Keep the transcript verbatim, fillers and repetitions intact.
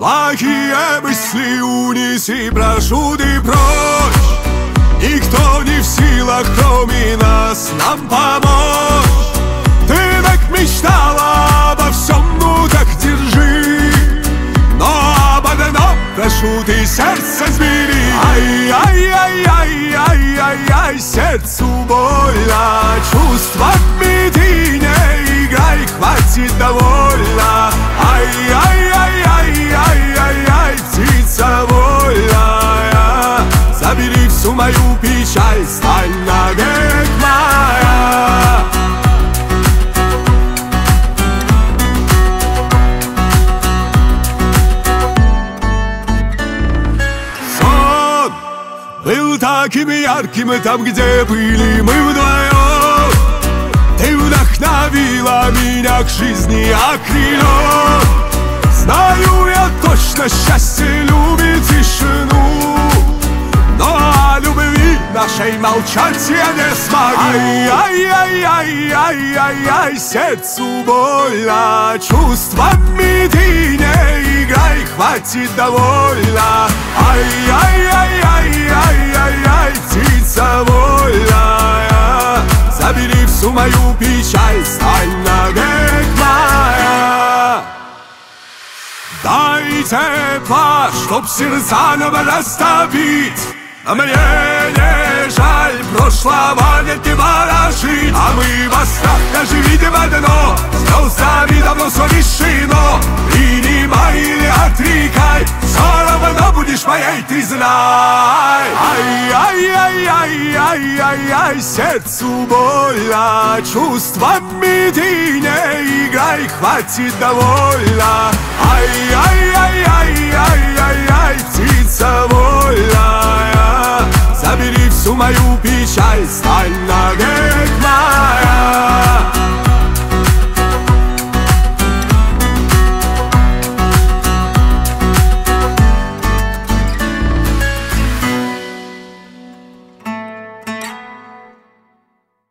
Плохие мысли унеси, прошу ты прочь. Никто не в силах, кроме нас, нам помочь. Ты так мечтала обо всем, ну так держи. Но об одном прошу, ты сердце сбери. Ай-яй-яй-яй-яй-яй, сердцу больно. Чувствами ты не играй, хватит довольно. Ай-яй-яй-яй-яй-яй, птица вольная. Забери всю мою печаль, стань навек моя. Сон был таким ярким там, где были мы вдвоем. Ты вдохновила меня к жизни окрылём. Знаю я точно, счастье любит тишину, но о любви нашей молчать я не смогу. Ай-яй-яй-яй-яй-яй, сердцу больно. Чувствами ты не играй, хватит довольно. Ай-яй-яй-яй-яй-яй, птица вольная. Забери всю мою печаль, стань навек моя. Дай тепла, чтоб сердца нам растопить. А мне не жаль, прошлого нет не ворожить. А мы во снах даже видим одно: звездами давно все решено. Принимай или отрекай, все равно будешь моей, ты знай. Ай-яй-яй-яй-яй-яй, сердцу больно. Чувствами ты не играй, хватит довольно. Ай-яй-яй-яй-яй-яй, птица вольная. Забери всю мою печаль, стань навек моя.